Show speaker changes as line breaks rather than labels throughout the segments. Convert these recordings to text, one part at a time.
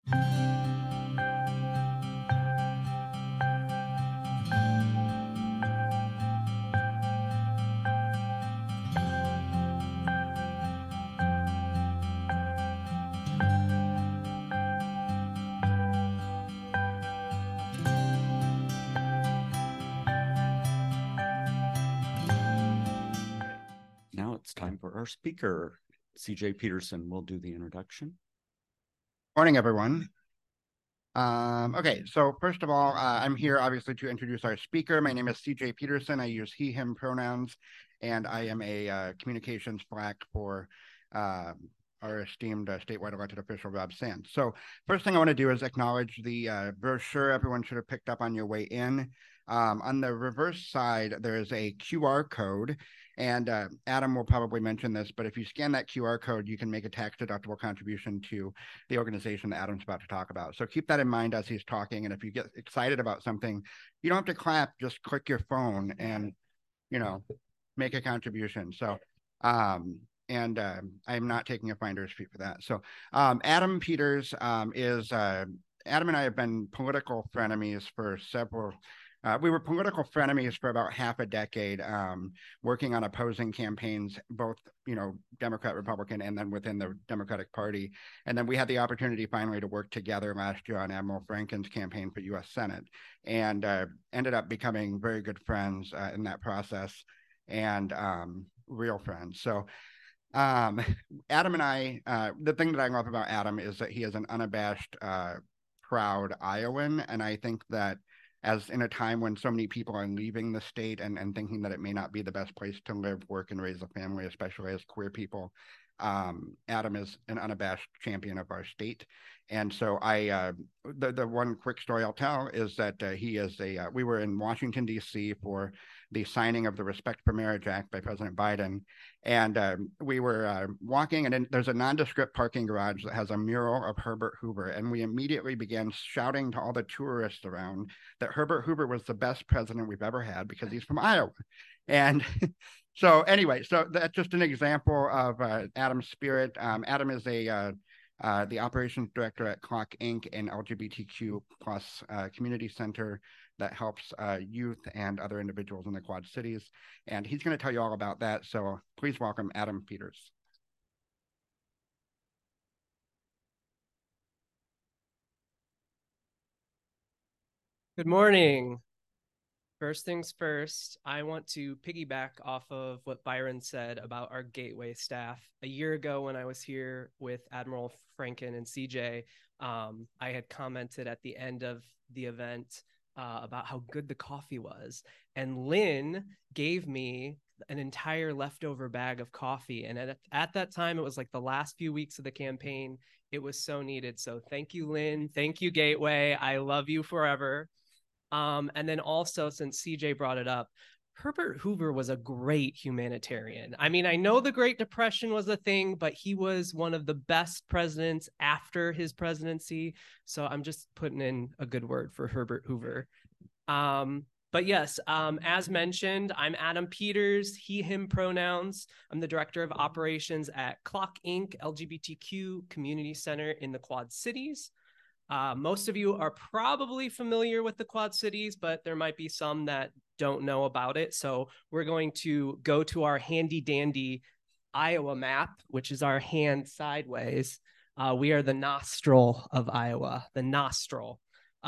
Now it's time for our speaker. CJ Peterson will do the introduction.
Morning, everyone. Okay, so first of all, I'm here obviously to introduce our speaker. My name is CJ Peterson. I use he, him pronouns, and I am a communications flack for our esteemed statewide elected official, Rob Sands. So first thing I want to do is acknowledge the brochure everyone should have picked up on your way in. On the reverse side, there is a QR code, and Adam will probably mention this, but if you scan that QR code, you can make a tax-deductible contribution to the organization that Adam's about to talk about. So keep that in mind as he's talking, and if you get excited about something, you don't have to clap, just click your phone and, make a contribution. So, I'm not taking a finder's fee for that. So Adam Peters is, Adam and I have been political frenemies for several we were political frenemies for about half a decade, working on opposing campaigns, both, Democrat, Republican, and then within the Democratic Party. And then we had the opportunity finally to work together last year on Admiral Franken's campaign for U.S. Senate, and ended up becoming very good friends in that process, and real friends. So Adam and I, the thing that I love about Adam is that he is an unabashed, proud Iowan. And I think that as in a time when so many people are leaving the state and thinking that it may not be the best place to live, work, and raise a family, especially as queer people, Adam is an unabashed champion of our state. And so the one quick story I'll tell is that we were in Washington, D.C. for the signing of the Respect for Marriage Act by President Biden. And we were walking, and there's a nondescript parking garage that has a mural of Herbert Hoover. And we immediately began shouting to all the tourists around that Herbert Hoover was the best president we've ever had because he's from Iowa. And so anyway, so that's just an example of Adam's spirit. Adam is the operations director at Clock Inc., an LGBTQ plus community center that helps youth and other individuals in the Quad Cities. And he's going to tell you all about that. So please welcome Adam Peters.
Good morning. First things first, I want to piggyback off of what Byron said about our Gateway staff. A year ago when I was here with Admiral Franken and CJ, I had commented at the end of the event about how good the coffee was. And Lynn gave me an entire leftover bag of coffee. And at that time, it was like the last few weeks of the campaign. It was so needed. So thank you, Lynn. Thank you, Gateway. I love you forever. And then also, since CJ brought it up, Herbert Hoover was a great humanitarian. I mean, I know the Great Depression was a thing, but he was one of the best presidents after his presidency. So I'm just putting in a good word for Herbert Hoover. But yes, as mentioned, I'm Adam Peters, he, him pronouns. I'm the director of operations at Clock Inc., LGBTQ Community Center in the Quad Cities. Most of you are probably familiar with the Quad Cities, but there might be some that don't know about it. So we're going to go to our handy dandy Iowa map, which is our hand sideways. We are the nostril of Iowa, the nostril.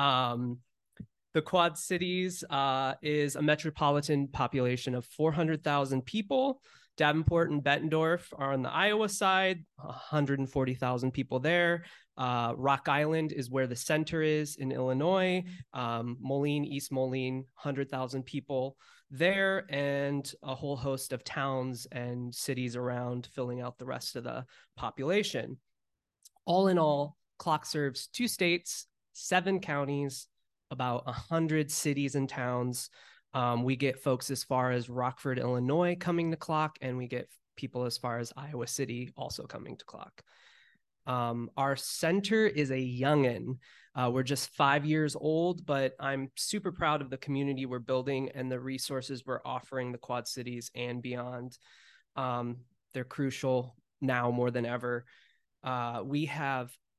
The Quad Cities is a metropolitan population of 400,000 people. Davenport and Bettendorf are on the Iowa side, 140,000 people there. Rock Island is where the center is in Illinois. Moline, East Moline, 100,000 people there, and a whole host of towns and cities around filling out the rest of the population. All in all, Clock serves 2 states, 7 counties, about 100 cities and towns. We get folks as far as Rockford, Illinois coming to Clock, and we get people as far as Iowa City also coming to Clock. Our center is a youngin'. We're just 5 years old, but I'm super proud of the community we're building and the resources we're offering the Quad Cities and beyond. They're crucial now more than ever. We have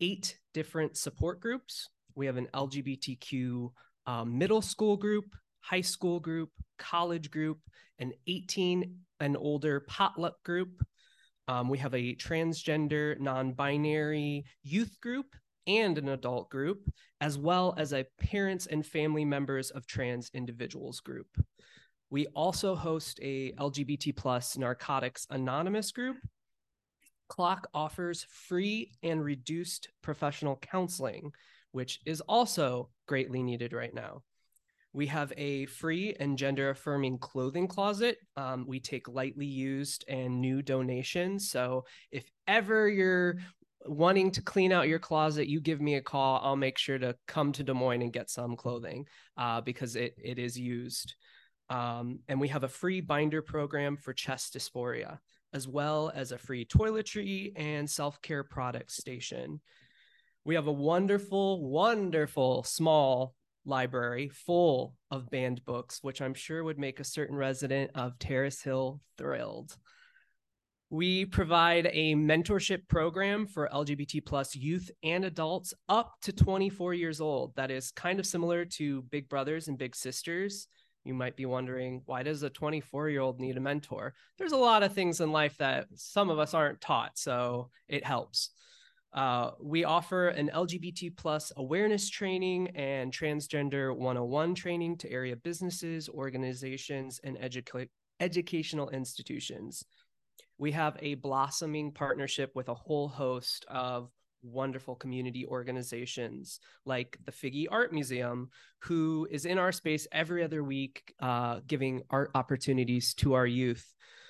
8 different support groups. We have an LGBTQ middle school group, high school group, college group, an 18 and older potluck group. We have a transgender, non-binary youth group and an adult group, as well as a parents and family members of trans individuals group. We also host a LGBT plus Narcotics Anonymous group. CLOC offers free and reduced professional counseling, which is also greatly needed right now. We have a free and gender-affirming clothing closet. We take lightly used and new donations. So if ever you're wanting to clean out your closet, you give me a call. I'll make sure to come to Des Moines and get some clothing because it is used. And we have a free binder program for chest dysphoria, as well as a free toiletry and self-care product station. We have a wonderful, wonderful small library full of banned books, which I'm sure would make a certain resident of Terrace Hill thrilled. We provide a mentorship program for LGBT plus youth and adults up to 24 years old. That is kind of similar to Big Brothers and Big Sisters. You might be wondering, why does a 24-year-old need a mentor? There's a lot of things in life that some of us aren't taught, so it helps. We offer an LGBT plus awareness training and transgender 101 training to area businesses, organizations, and educational institutions. We have a blossoming partnership with a whole host of wonderful community organizations like the Figge Art Museum, who is in our space every other week, giving art opportunities to our youth.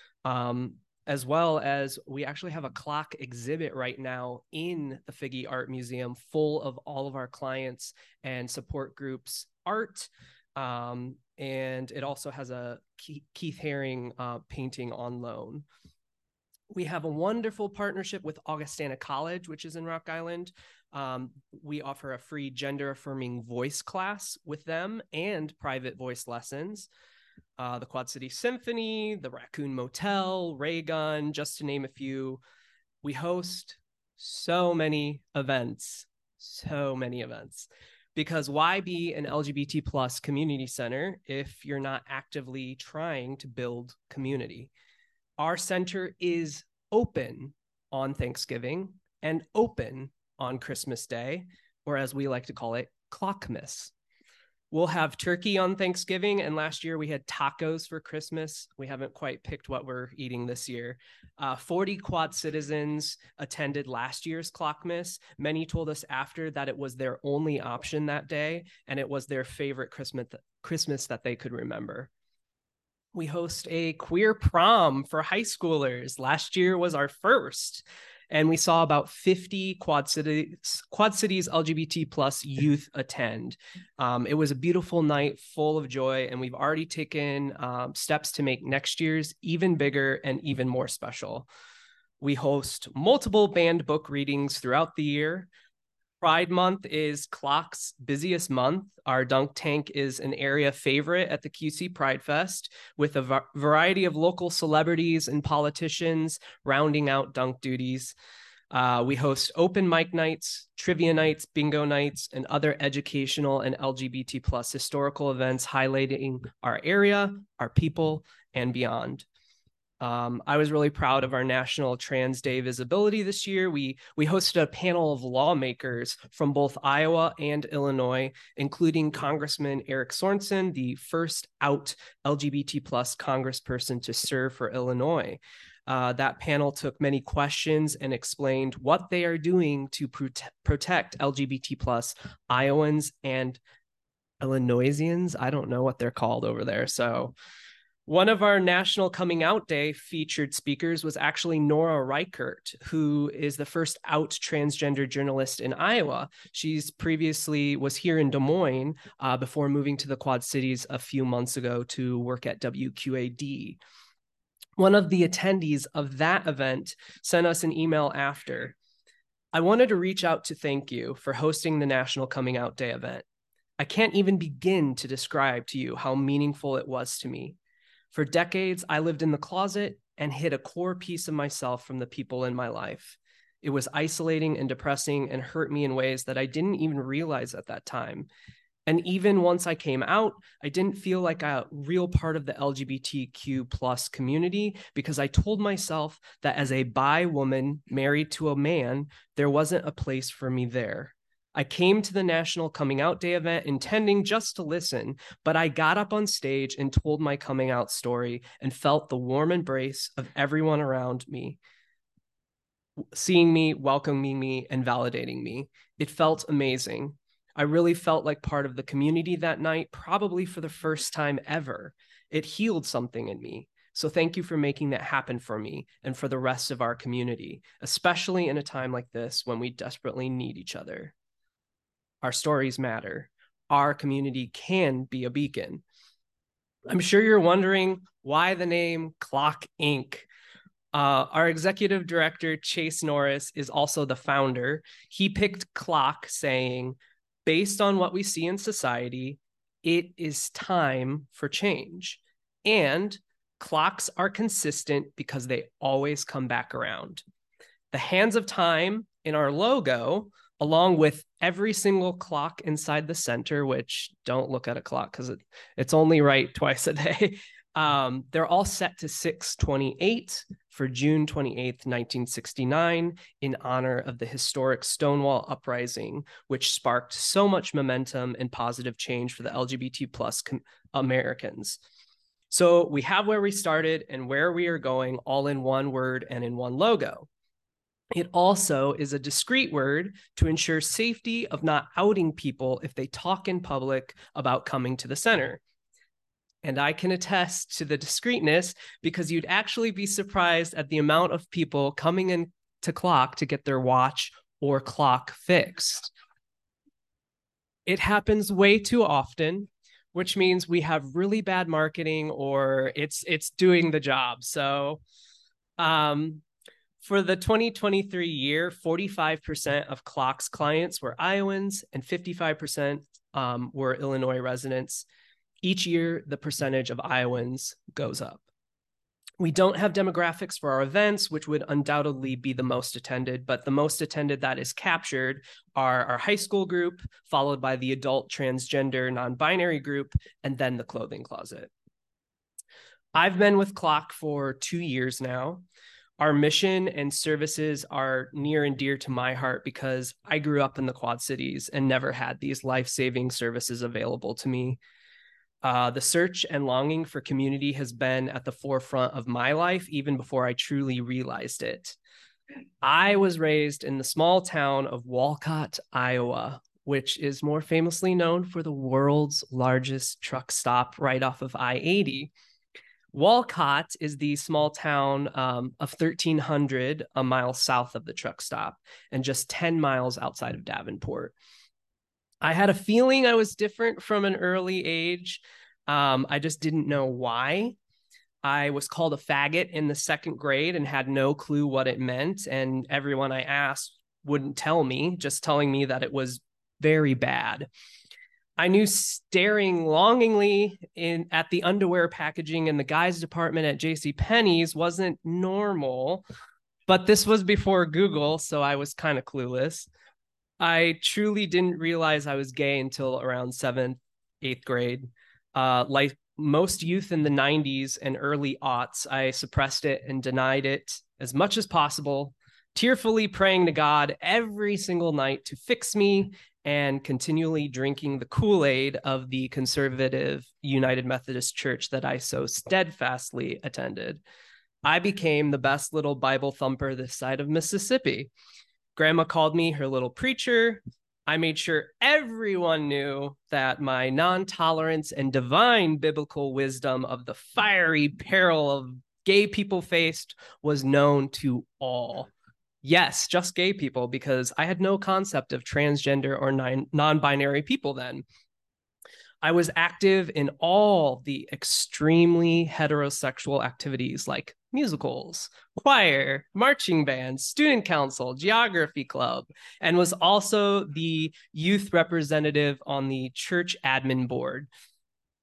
As well as we actually have a CLOC exhibit right now in the Figge Art Museum full of all of our clients and support groups art. And it also has a Keith Haring painting on loan. We have a wonderful partnership with Augustana College, which is in Rock Island. We offer a free gender-affirming voice class with them and private voice lessons. The Quad City Symphony, the Raccoon Motel, Raygun, just to name a few. We host so many events, because why be an LGBT plus community center if you're not actively trying to build community? Our center is open on Thanksgiving and open on Christmas Day, or as we like to call it, Clockmas. We'll have turkey on Thanksgiving, and last year we had tacos for Christmas. We haven't quite picked what we're eating this year. 40 Quad citizens attended last year's Clockmas. Many told us after that it was their only option that day, and it was their favorite Christmas that they could remember. We host a queer prom for high schoolers. Last year was our first, and we saw about 50 Quad Cities LGBT plus youth attend. It was a beautiful night full of joy, and we've already taken steps to make next year's even bigger and even more special. We host multiple banned book readings throughout the year. Pride Month is CLOC's busiest month. Our dunk tank is an area favorite at the QC Pride Fest, with a variety of local celebrities and politicians rounding out dunk duties. We host open mic nights, trivia nights, bingo nights, and other educational and LGBT plus historical events highlighting our area, our people, and beyond. I was really proud of our National Trans Day visibility this year. We hosted a panel of lawmakers from both Iowa and Illinois, including Congressman Eric Sorensen, the first out LGBT plus congressperson to serve for Illinois. That panel took many questions and explained what they are doing to protect LGBT plus Iowans and Illinoisians. I don't know what they're called over there. So one of our National Coming Out Day featured speakers was actually Nora Reichert, who is the first out transgender journalist in Iowa. She's previously was here in Des Moines before moving to the Quad Cities a few months ago to work at WQAD. One of the attendees of that event sent us an email after. I wanted to reach out to thank you for hosting the National Coming Out Day event. I can't even begin to describe to you how meaningful it was to me. For decades, I lived in the closet and hid a core piece of myself from the people in my life. It was isolating and depressing and hurt me in ways that I didn't even realize at that time. And even once I came out, I didn't feel like a real part of the LGBTQ plus community because I told myself that as a bi woman married to a man, there wasn't a place for me there. I came to the National Coming Out Day event intending just to listen, but I got up on stage and told my coming out story and felt the warm embrace of everyone around me, seeing me, welcoming me, and validating me. It felt amazing. I really felt like part of the community that night, probably for the first time ever. It healed something in me. So thank you for making that happen for me and for the rest of our community, especially in a time like this when we desperately need each other. Our stories matter. Our community can be a beacon. I'm sure you're wondering why the name Clock Inc. Our executive director, Chase Norris, is also the founder. He picked clock, saying, based on what we see in society, it is time for change. And clocks are consistent because they always come back around. The hands of time in our logo, along with every single clock inside the center, which don't look at a clock because it's only right twice a day. They're all set to 6/28 for June 28th, 1969, in honor of the historic Stonewall Uprising, which sparked so much momentum and positive change for the LGBT plus Americans. So we have where we started and where we are going all in one word and in one logo. It also is a discrete word to ensure safety of not outing people if they talk in public about coming to the center. And I can attest to the discreetness because you'd actually be surprised at the amount of people coming in to Clock to get their watch or clock fixed. It happens way too often, which means we have really bad marketing or it's doing the job. So for the 2023 year, 45% of Clock's clients were Iowans and 55% were Illinois residents. Each year, the percentage of Iowans goes up. We don't have demographics for our events, which would undoubtedly be the most attended, but the most attended that is captured are our high school group, followed by the adult transgender non-binary group, and then the clothing closet. I've been with Clock for 2 years now. Our mission and services are near and dear to my heart because I grew up in the Quad Cities and never had these life-saving services available to me. The search and longing for community has been at the forefront of my life, even before I truly realized it. I was raised in the small town of Walcott, Iowa, which is more famously known for the world's largest truck stop right off of I-80. Walcott is the small town of 1,300, a mile south of the truck stop, and just 10 miles outside of Davenport. I had a feeling I was different from an early age. I just didn't know why. I was called a faggot in the 2nd grade and had no clue what it meant. And everyone I asked wouldn't tell me, just telling me that it was very bad. I knew staring longingly at the underwear packaging in the guys department at JCPenney's wasn't normal, but this was before Google, so I was kind of clueless. I truly didn't realize I was gay until around 7th, 8th grade. Like most youth in the 90s and early aughts, I suppressed it and denied it as much as possible, tearfully praying to God every single night to fix me and continually drinking the Kool-Aid of the conservative United Methodist Church that I so steadfastly attended. I became the best little Bible thumper this side of Mississippi. Grandma called me her little preacher. I made sure everyone knew that my non-tolerance and divine biblical wisdom of the fiery peril of gay people faced was known to all. Yes, just gay people, because I had no concept of transgender or non-binary people then. I was active in all the extremely heterosexual activities like musicals, choir, marching band, student council, geography club, and was also the youth representative on the church admin board.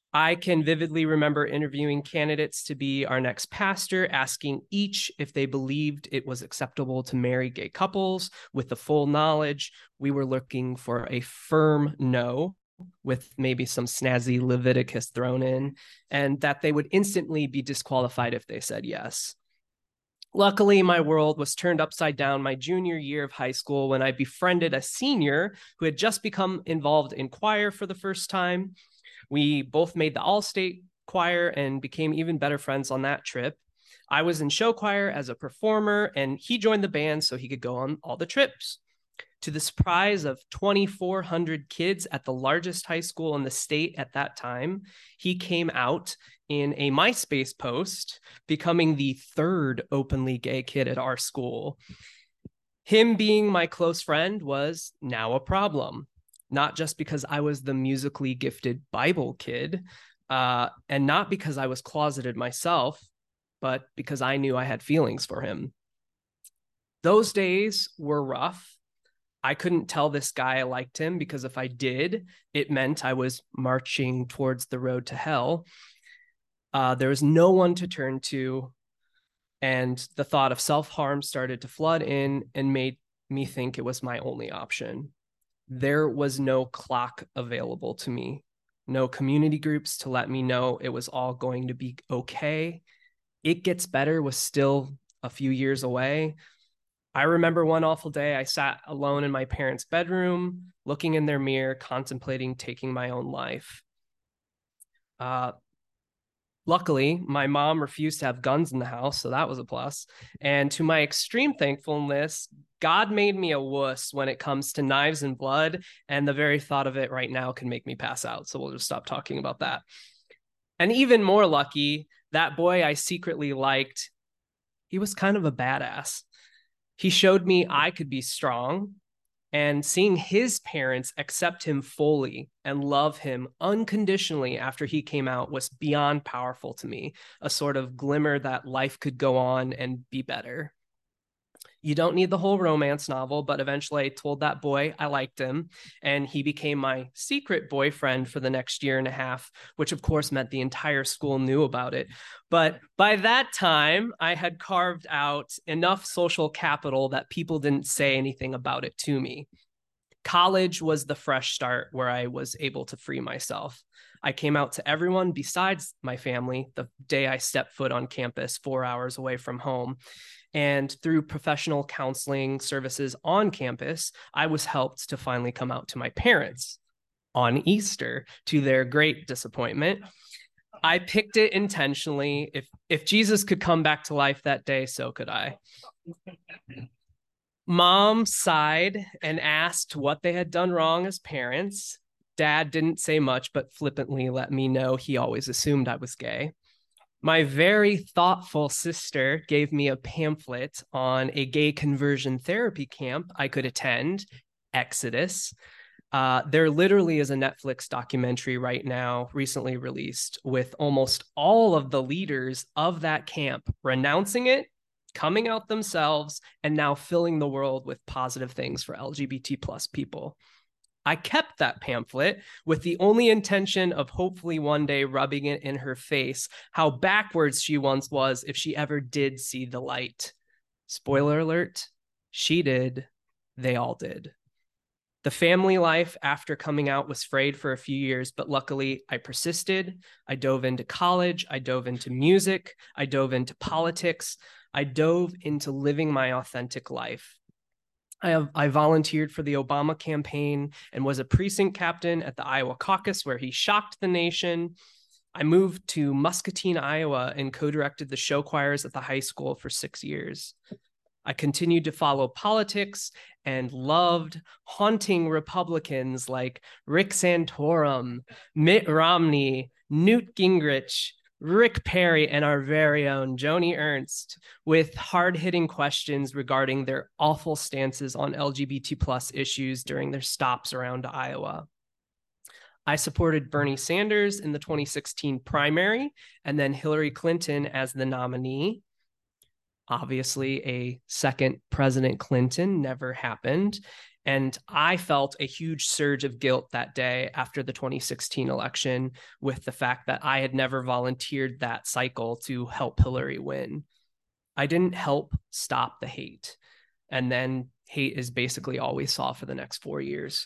I can vividly remember interviewing candidates to be our next pastor, asking each if they believed it was acceptable to marry gay couples with the full knowledge we were looking for a firm no, with maybe some snazzy Leviticus thrown in, and that they would instantly be disqualified if they said yes. Luckily, my world was turned upside down my junior year of high school when I befriended a senior who had just become involved in choir for the first time. We both made the all-state choir and became even better friends on that trip. I was in show choir as a performer, and he joined the band so he could go on all the trips. To the surprise of 2,400 kids at the largest high school in the state at that time, he came out in a MySpace post, becoming the third openly gay kid at our school. Him being my close friend was now a problem, not just because I was the musically gifted Bible kid, and not because I was closeted myself, but because I knew I had feelings for him. Those days were rough. I couldn't tell this guy I liked him, because if I did, it meant I was marching towards the road to hell. There was no one to turn to, and the thought of self-harm started to flood in and made me think it was my only option. There was no clock available to me, no community groups to let me know it was all going to be okay. It Gets Better was still a few years away. I remember one awful day I sat alone in my parents' bedroom, looking in their mirror, contemplating taking my own life. Luckily, my mom refused to have guns in the house, so that was a plus. And to my extreme thankfulness, God made me a wuss when it comes to knives and blood, and the very thought of it right now can make me pass out, so we'll just stop talking about that. And even more lucky, that boy I secretly liked, he was kind of a badass. He showed me I could be strong, and seeing his parents accept him fully and love him unconditionally after he came out was beyond powerful to me, a sort of glimmer that life could go on and be better. You don't need the whole romance novel, but eventually I told that boy I liked him, and he became my secret boyfriend for the next year and a half, which of course meant the entire school knew about it. But by that time, I had carved out enough social capital that people didn't say anything about it to me. College was the fresh start where I was able to free myself. I came out to everyone besides my family the day I stepped foot on campus 4 hours away from home. And through professional counseling services on campus, I was helped to finally come out to my parents on Easter, to their great disappointment. I picked it intentionally. If Jesus could come back to life that day, so could I. Mom sighed and asked what they had done wrong as parents. Dad didn't say much, but flippantly let me know he always assumed I was gay. My very thoughtful sister gave me a pamphlet on a gay conversion therapy camp I could attend, Exodus. There literally is a Netflix documentary right now, recently released, with almost all of the leaders of that camp renouncing it, coming out themselves, and now filling the world with positive things for LGBT plus people. I kept that pamphlet with the only intention of hopefully one day rubbing it in her face how backwards she once was if she ever did see the light. Spoiler alert, she did. They all did. The family life after coming out was frayed for a few years, but luckily I persisted. I dove into college. I dove into music. I dove into politics. I dove into living my authentic life. I volunteered for the Obama campaign and was a precinct captain at the Iowa caucus, where he shocked the nation. I moved to Muscatine, Iowa, and co-directed the show choirs at the high school for 6 years. I continued to follow politics and loved haunting Republicans like Rick Santorum, Mitt Romney, Newt Gingrich, Rick Perry, and our very own Joni Ernst with hard-hitting questions regarding their awful stances on LGBT plus issues during their stops around Iowa. I supported Bernie Sanders in the 2016 primary and then Hillary Clinton as the nominee. Obviously, a second President Clinton never happened. And I felt a huge surge of guilt that day after the 2016 election with the fact that I had never volunteered that cycle to help Hillary win. I didn't help stop the hate. And then hate is basically all we saw for the next 4 years.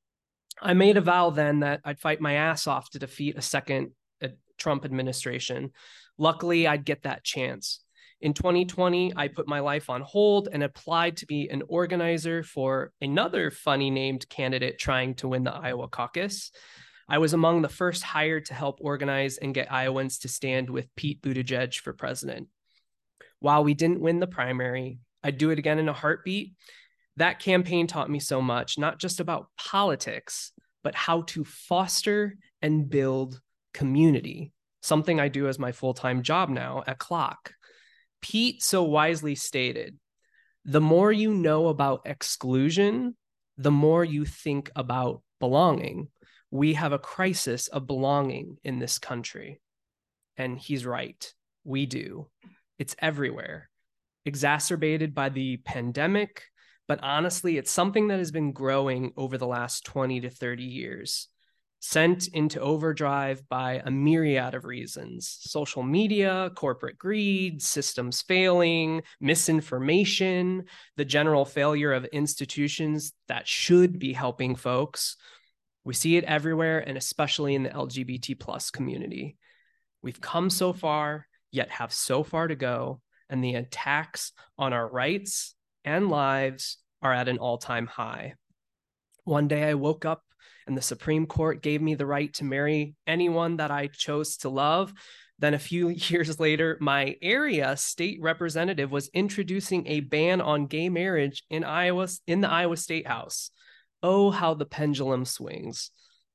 I made a vow then that I'd fight my ass off to defeat a second Trump administration. Luckily, I'd get that chance. In 2020, I put my life on hold and applied to be an organizer for another funny named candidate trying to win the Iowa caucus. I was among the first hired to help organize and get Iowans to stand with Pete Buttigieg for president. While we didn't win the primary, I'd do it again in a heartbeat. That campaign taught me so much, not just about politics, but how to foster and build community, something I do as my full-time job now at Clock. Pete so wisely stated, the more you know about exclusion, the more you think about belonging. We have a crisis of belonging in this country. And he's right. We do. It's everywhere. Exacerbated by the pandemic, but honestly, it's something that has been growing over the last 20 to 30 years. Sent into overdrive by a myriad of reasons: social media, corporate greed, systems failing, misinformation, the general failure of institutions that should be helping folks. We see it everywhere, and especially in the LGBT plus community. We've come so far, yet have so far to go, and the attacks on our rights and lives are at an all-time high. One day I woke up and the Supreme Court gave me the right to marry anyone that I chose to love. Then a few years later, my area state representative was introducing a ban on gay marriage in the Iowa State House. Oh, how the pendulum swings.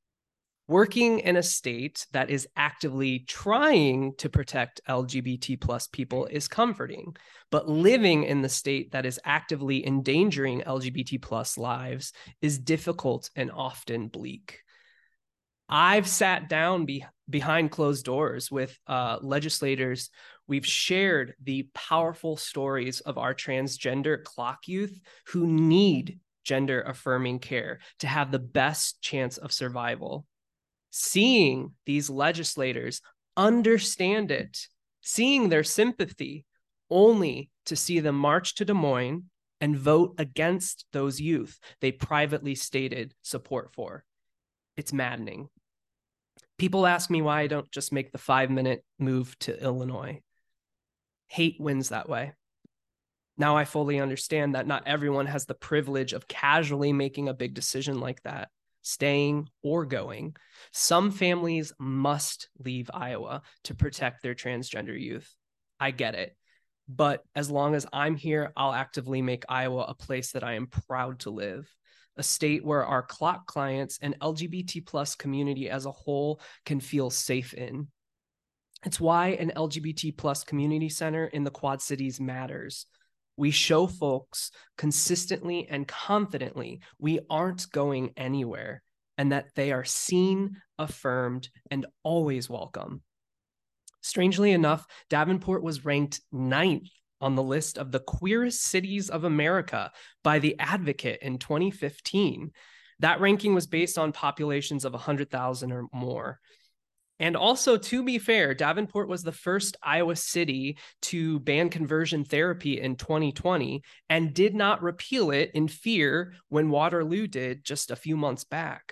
Working in a state that is actively trying to protect LGBT plus people is comforting, but living in the state that is actively endangering LGBT plus lives is difficult and often bleak. I've sat down behind closed doors with legislators. We've shared the powerful stories of our transgender Clock youth who need gender affirming care to have the best chance of survival. Seeing these legislators understand it, seeing their sympathy, only to see them march to Des Moines and vote against those youth they privately stated support for. It's maddening. People ask me why I don't just make the 5-minute move to Illinois. Hate wins that way. Now I fully understand that not everyone has the privilege of casually making a big decision like that, staying or going. Some families must leave Iowa to protect their transgender youth. I get it. But as long as I'm here, I'll actively make Iowa a place that I am proud to live, a state where our Clock clients and LGBT plus community as a whole can feel safe in. It's why an LGBT plus community center in the Quad Cities matters. We show folks consistently and confidently we aren't going anywhere and that they are seen, affirmed, and always welcome. Strangely enough, Davenport was ranked 9th on the list of the queerest cities of America by The Advocate in 2015. That ranking was based on populations of 100,000 or more. And also, to be fair, Davenport was the first Iowa city to ban conversion therapy in 2020 and did not repeal it in fear when Waterloo did just a few months back.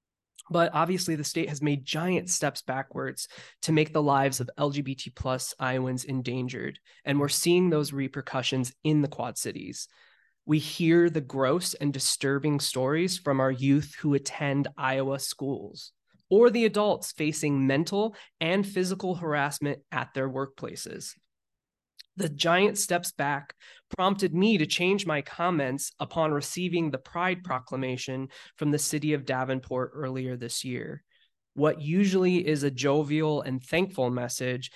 But obviously, the state has made giant steps backwards to make the lives of LGBT plus Iowans endangered. And we're seeing those repercussions in the Quad Cities. We hear the gross and disturbing stories from our youth who attend Iowa schools, or the adults facing mental and physical harassment at their workplaces. The giant steps back prompted me to change my comments upon receiving the Pride Proclamation from the city of Davenport earlier this year. What usually is a jovial and thankful message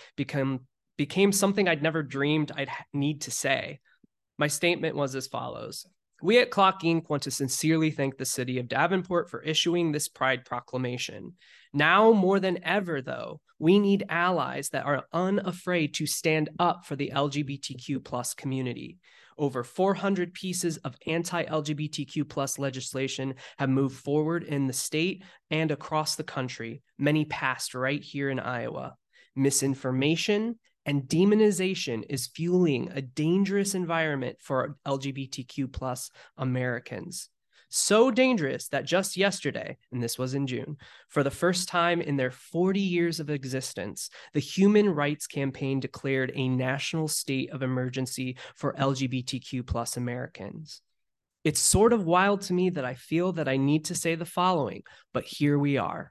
became something I'd never dreamed I'd need to say. My statement was as follows: We at Clock Inc. want to sincerely thank the city of Davenport for issuing this Pride proclamation. Now more than ever, though, we need allies that are unafraid to stand up for the LGBTQ plus community. Over 400 pieces of anti-LGBTQ plus legislation have moved forward in the state and across the country, many passed right here in Iowa. Misinformation and demonization is fueling a dangerous environment for LGBTQ plus Americans. So dangerous that just yesterday, and this was in June, for the first time in their 40 years of existence, the Human Rights Campaign declared a national state of emergency for LGBTQ plus Americans. It's sort of wild to me that I feel that I need to say the following, but here we are.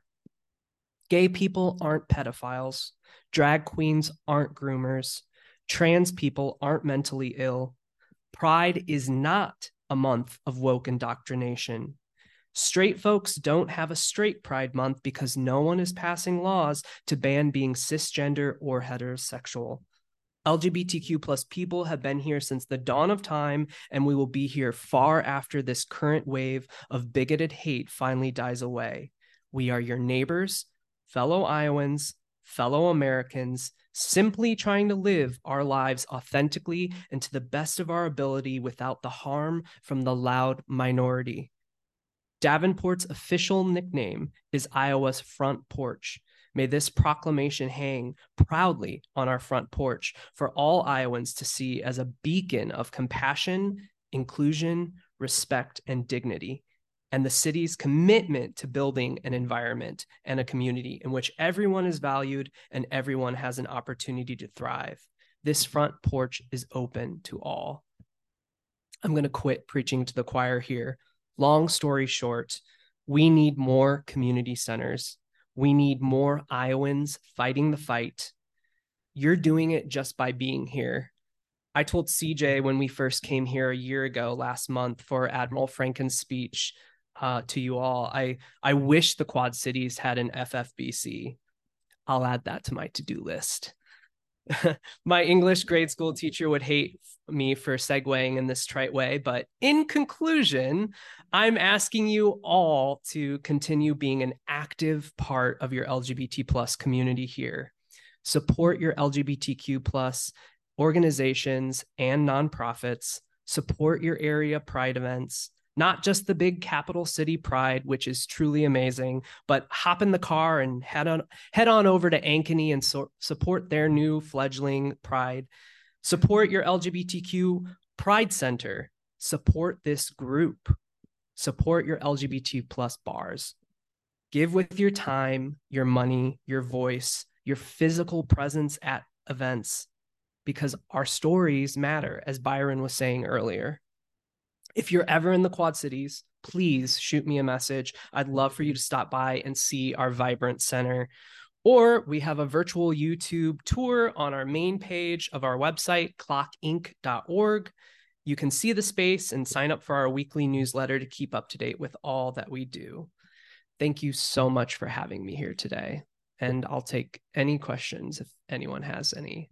Gay people aren't pedophiles. Drag queens aren't groomers. Trans people aren't mentally ill. Pride is not a month of woke indoctrination. Straight folks don't have a straight Pride Month because no one is passing laws to ban being cisgender or heterosexual. LGBTQ plus people have been here since the dawn of time, and we will be here far after this current wave of bigoted hate finally dies away. We are your neighbors, fellow Iowans, fellow Americans, simply trying to live our lives authentically and to the best of our ability without the harm from the loud minority. Davenport's official nickname is Iowa's front porch. May this proclamation hang proudly on our front porch for all Iowans to see as a beacon of compassion, inclusion, respect, and dignity, and the city's commitment to building an environment and a community in which everyone is valued and everyone has an opportunity to thrive. This front porch is open to all. I'm going to quit preaching to the choir here. Long story short, we need more community centers. We need more Iowans fighting the fight. You're doing it just by being here. I told CJ when we first came here a year ago last month for Admiral Franken's speech to you all, I wish the Quad Cities had an FFBC. I'll add that to my to-do list. My English grade school teacher would hate me for segueing in this trite way, but in conclusion, I'm asking you all to continue being an active part of your LGBT plus community here. Support your LGBTQ plus organizations and nonprofits. Support your area Pride events. Not just the big capital city Pride, which is truly amazing, but hop in the car and head on over to Ankeny and support their new fledgling Pride. Support your LGBTQ Pride Center. Support this group. Support your LGBT plus bars. Give with your time, your money, your voice, your physical presence at events, because our stories matter, as Byron was saying earlier. If you're ever in the Quad Cities, please shoot me a message. I'd love for you to stop by and see our vibrant center. Or we have a virtual YouTube tour on our main page of our website, clockinc.org. You can see the space and sign up for our weekly newsletter to keep up to date with all that we do. Thank you so much for having me here today. And I'll take any questions if anyone has any.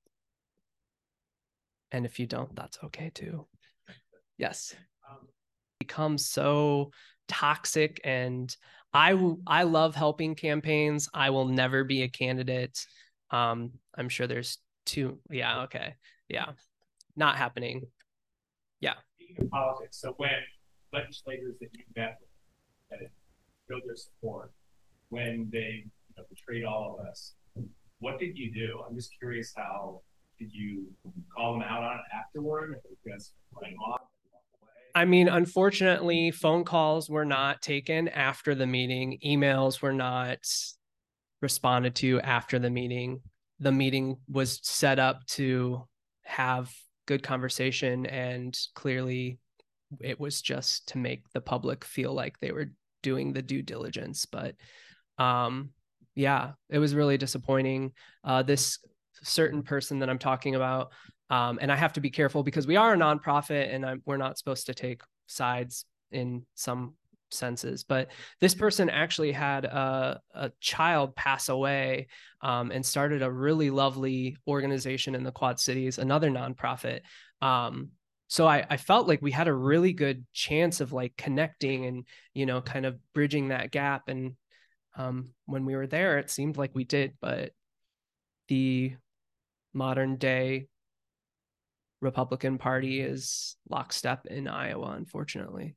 And if you don't, that's okay too. Yes. Becomes so toxic, and I love helping campaigns. I will never be a candidate. I'm sure there's two. Yeah. Okay. Yeah. Not happening. Yeah.
Speaking of politics, so when legislators that you met with that showed their support, when they betrayed all of us, what did you do? I'm just curious, how did you call them out on it afterward? Or just running off?
I mean, unfortunately, phone calls were not taken after the meeting. Emails were not responded to after the meeting. The meeting was set up to have good conversation, and clearly it was just to make the public feel like they were doing the due diligence. But yeah, it was really disappointing. This certain person that I'm talking about, and I have to be careful because we are a nonprofit and we're not supposed to take sides in some senses, but this person actually had a child pass away and started a really lovely organization in the Quad Cities, another nonprofit. So I felt like we had a really good chance of like connecting and, you know, kind of bridging that gap. And when we were there, it seemed like we did, but the modern day Republican Party is lockstep in Iowa, unfortunately.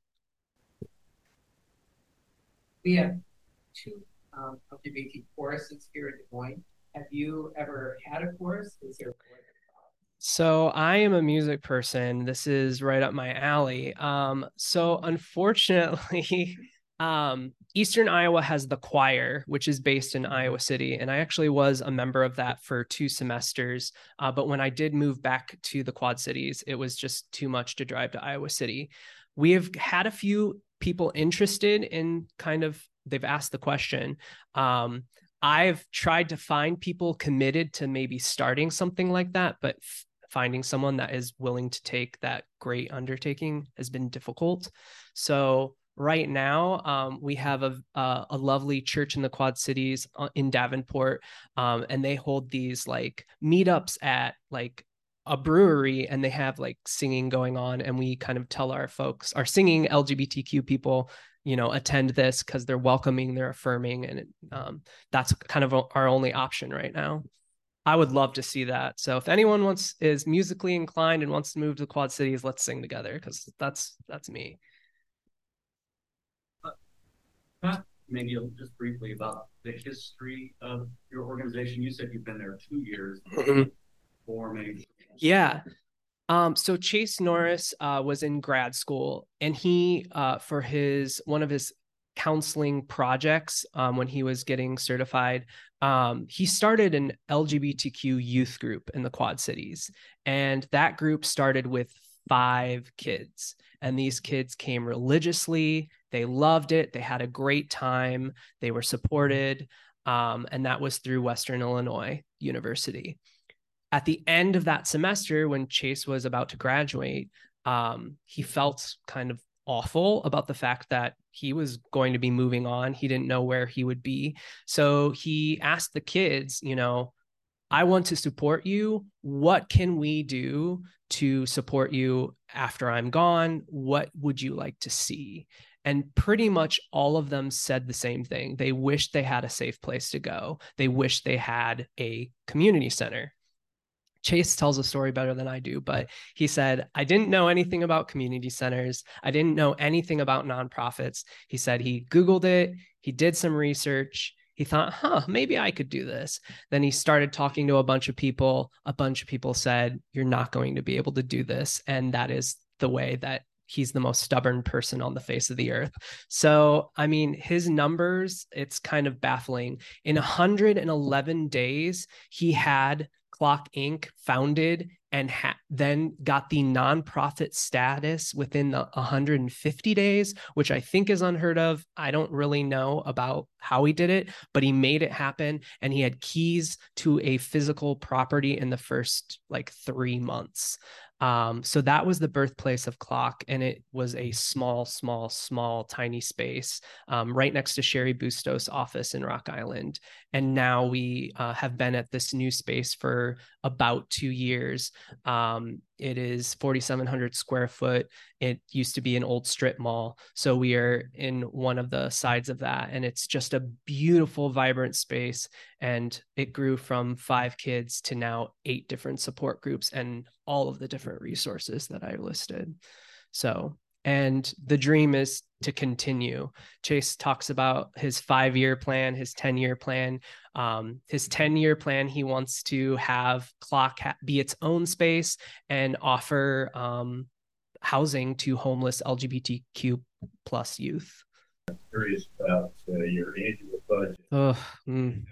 We have two LGBT choruses here in Des Moines. Have you ever had a chorus? Is there?
So I am a music person. This is right up my alley. So unfortunately, Eastern Iowa has the choir, which is based in Iowa City. And I actually was a member of that for 2 semesters. But when I did move back to the Quad Cities, it was just too much to drive to Iowa City. We have had a few people interested in they've asked the question. I've tried to find people committed to maybe starting something like that, but finding someone that is willing to take that great undertaking has been difficult. So right now, we have a lovely church in the Quad Cities in Davenport, and they hold these like meetups at like a brewery, and they have like singing going on, and we kind of tell our singing LGBTQ people, you know, attend this because they're welcoming, they're affirming, and that's kind of our only option right now. I would love to see that. So if anyone is musically inclined and wants to move to the Quad Cities, let's sing together, because that's me.
Maybe just briefly about the history of your organization. You said you've been there 2 years. Forming.
Yeah. So Chase Norris was in grad school, and he for one of his counseling projects, when he was getting certified, he started an LGBTQ youth group in the Quad Cities, and that group started with 5 kids, and these kids came religiously. They loved it. They had a great time. They were supported, and that was through Western Illinois University. At the end of that semester, when Chase was about to graduate, he felt kind of awful about the fact that he was going to be moving on. He didn't know where he would be. So he asked the kids, you know, I want to support you. What can we do to support you after I'm gone? What would you like to see? And pretty much all of them said the same thing. They wished they had a safe place to go. They wished they had a community center. Chase tells a story better than I do, but he said, I didn't know anything about community centers. I didn't know anything about nonprofits. He said he Googled it. He did some research. He thought, maybe I could do this. Then he started talking to a bunch of people. A bunch of people said, you're not going to be able to do this. And that is the way that he's the most stubborn person on the face of the earth. So, I mean, his numbers, it's kind of baffling. In 111 days, he had Clock Inc. founded and then got the nonprofit status within the 150 days, which I think is unheard of. I don't really know about how he did it, but he made it happen. And he had keys to a physical property in the first like 3 months. So that was the birthplace of Clock, and it was a small, tiny space right next to Sherry Bustos' office in Rock Island. And now we have been at this new space for about 2 years. It is 4,700 square foot. It used to be an old strip mall. So we are in one of the sides of that, and it's just a beautiful, vibrant space. And it grew from 5 kids to now 8 different support groups and all of the different resources that I listed. So, and the dream is to continue. Chase talks about his 5-year plan, his 10-year plan. His 10-year plan, he wants to have Clock be its own space and offer housing to homeless LGBTQ plus youth.
I'm curious about your annual budget.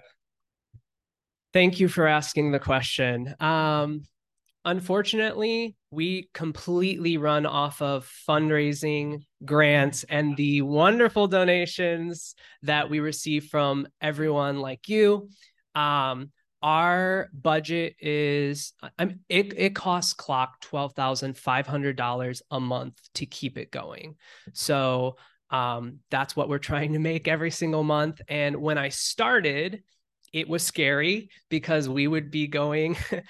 Thank you for asking the question. Unfortunately, we completely run off of fundraising, grants, and the wonderful donations that we receive from everyone like you. Our budget is, it costs Clock $12,500 a month to keep it going. So that's what we're trying to make every single month. And when I started, it was scary because we would be going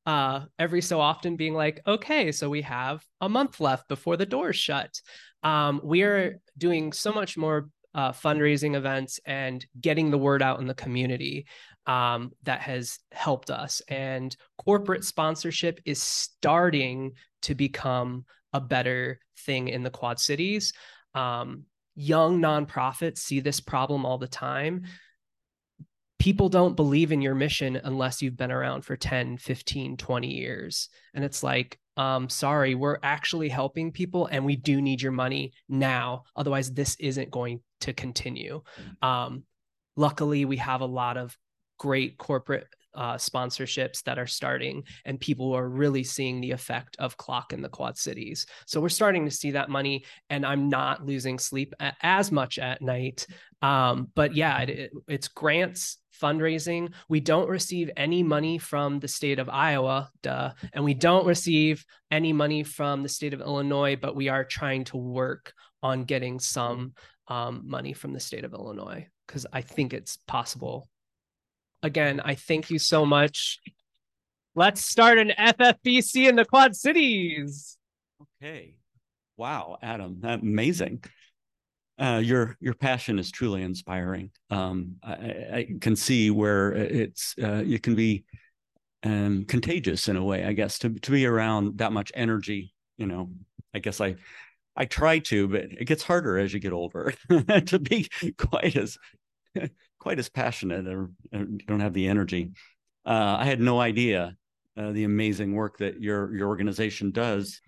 every so often being like, okay, so we have a month left before the doors shut. We are doing so much more fundraising events and getting the word out in the community that has helped us. And corporate sponsorship is starting to become a better thing in the Quad Cities. Young nonprofits see this problem all the time. People don't believe in your mission unless you've been around for 10, 15, 20 years. And it's like, sorry, we're actually helping people and we do need your money now. Otherwise, this isn't going to continue. Luckily, we have a lot of great corporate sponsorships that are starting, and people are really seeing the effect of CLOC in the Quad Cities. So we're starting to see that money, and I'm not losing sleep as much at night. But yeah, it's grants, fundraising. We don't receive any money from the state of Iowa, and we don't receive any money from the state of Illinois, but we are trying to work on getting some money from the state of Illinois, because I think it's possible. Again, I thank you so much. Let's start an FFBC in the Quad Cities.
Okay. Wow, Adam, amazing. Your passion is truly inspiring. I can see where it can be contagious in a way, I guess, to be around that much energy. I guess I try to, but it gets harder as you get older to be quite as passionate, or don't have the energy. I had no idea the amazing work that your organization does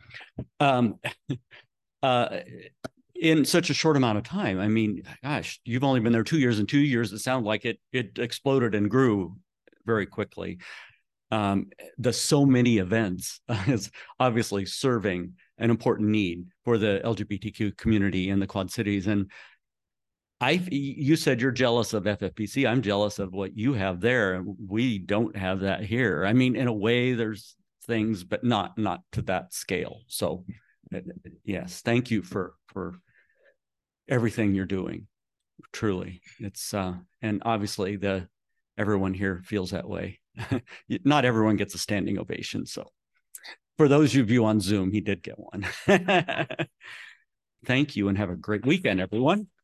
in such a short amount of time. I mean, gosh, you've only been there 2 years. In 2 years, it sounds like it exploded and grew very quickly. The so many events is obviously serving an important need for the LGBTQ community in the Quad Cities. And you said you're jealous of FFBC. I'm jealous of what you have there. We don't have that here. I mean, in a way, there's things, but not to that scale. So, yes, thank you for everything you're doing. Truly, it's and obviously everyone here feels that way. Not everyone gets a standing ovation. So, for those of you on Zoom, he did get one. Thank you, and have a great weekend, everyone.